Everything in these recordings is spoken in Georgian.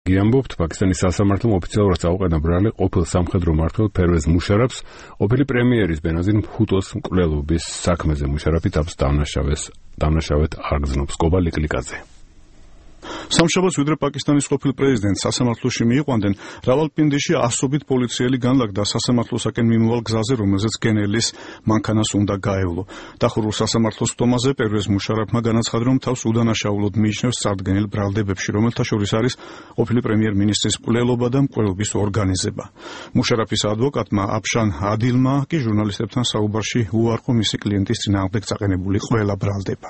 გიამბობთ, პაკისტანის სასამართლომ ოფიციალურად წაუყენა ბრალი ყოფილ სამხედრო მმართველ ფერვეზ მუშარაფს, ყოფილი პრემიერის ბენაზირ ბჰუტოს მკვლელობის საქმეზე. მუშარაფი თავს დამნაშავედ არ გრძნობს. კობა ლიკლიკაძე. სამშაბათს ვიდრე პაკისტანის ყოფილ პრეზიდენტს სასამართლოში მიიყვანდნენ, რავალპინდიში ასობით პოლიციელი განლაგდა სასამართლოსაკენ მიმავალ გზაზე, რომელზეც გენერლის მანქანას უნდა გაევლო. დახურულ სასამართლოს სტომაზე პერვეზ მუშარაფმა განაცხადა, რომ თავს უდანაშაულოდ მიიჩნევს წარდგენილ ბრალდებებში, რომელთა შორის არის ყოფილი პრემიერ-მინისტრის მკვლელობა და მკვლელობის ორგანიზება. მუშარაფის ადვოკატმა აფშან ადილმა კი ჟურნალისტებთან საუბარში უარყო მისი კლიენტის წინააღმდეგ წაყენებული ყველა ბრალდება.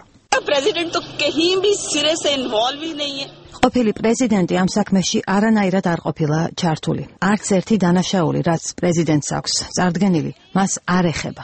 ყოფილი პრეზიდენტი ამ საქმეში არანაირად არ ყოფილა ჩართული. არც ერთი დანაშაული, რაც პრეზიდენტს აქვს წარდგენილი, მას არ ეხება.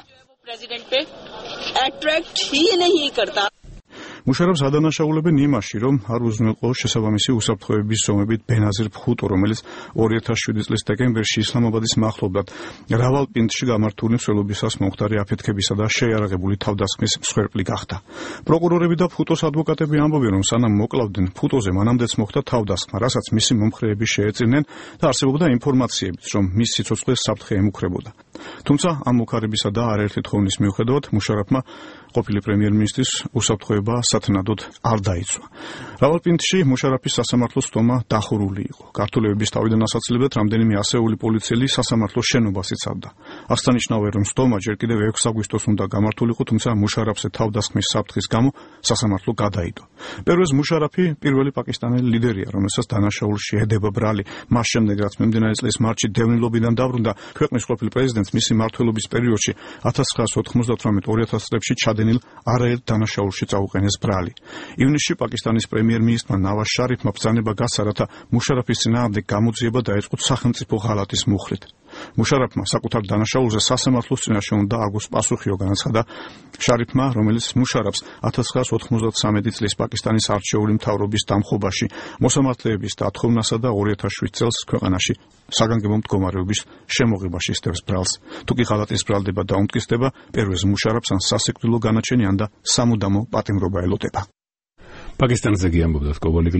მუშარაფს ადანაშაულებენ იმაში, რომ არ უზრუნველყო შესაბამისი უსაფრთხოების ზომებით ბენაზირ ბჰუტო, რომელიც 2007 წლის დეკემბერში ისლამაბადის მახლობლად რავალპინდში გამართული მსვლელობისას მომხდარი აფეთქებისა და შეიარაღებული თავდასხმის მსხვერპლი გახდა. პროკურორები და ბჰუტოს ადვოკატები ამბობენ, რომ სანამ მოკლავდნენ, ბჰუტოზე მანამდეც მოხდა თავდასხმა, რასაც მისი მომხრეები შეეწირნენ და არსებობდა ინფორმაციებიც, რომ მის სიცოცხლეს საფრთხე ემუქრებოდა. თუმცა ამ მოქარებისა და არაერთი თხოვნის მიუხედავად მუშარაფმა ყოფილი პრემიერ-მინისტრის უსაფრთხოება სათნადოდ არ დაიცვა. რავალპინდში მუშარაფის სასამართლოს სტომა დახურული იყო. გართულებების თავიდან ასაცილებლად რამდენიმე ასეული პოლიციელი სასამართლოს შენობას იცავდა. აღსანიშნავია, რომ სტომა ჯერ კიდევ 6 აგვისტოს უნდა გამართულიყო, თუმცა მუშარაფზე თავდასხმის საფრთხის გამო სასამართლო გადაიდო. პერვეზ მუშარაფი პირველი პაკისტანელი ლიდერია, რომელსაც დანაშაულში ედება ბრალი. მას შემდეგ, რაც მიმდინარე წლის მარტში დევნილობიდან დაბრუნდა, ქვეყნის ყოფილ პრეზიდენტს მისი მმართველობის პერიოდში 1998-2000 წლებში ჩადენილ არაერთ დანაშაულში წაუყენეს ბრალი. ივნისში პაკისტანის პრემიერ-მინისტრმა ნავაზ შარიფმა ბრძანება გასცა, რათა მუშარაფის წინააღმდეგ გამოძიება დაეწყო სახელმწიფო ღალატის მუხლით. მუშარაფმა საკუთარ დანაშაულზე სასამართლოს წინაშე უნდა აგოს პასუხიო, განაცხადა შარიფმა, რომელიც მუშარაფს 1993 წლის პაკისტანის არჩეული მთავრობის დამხობაში, მოსამართლეების დათხოვნასა და 2007 წელს ქვეყანაში საგანგებო მდგომარეობის შემოღებაში სდევს ბრალს. თუკი ღალატის ბრალდება დაუმტკიცდება, პერვეზ მუშარაფს ან სასიკვდილო განაჩენი, ან და სამუდამო პატიმრობა ელოდება. პაკისტანზე გიამბობდა კობა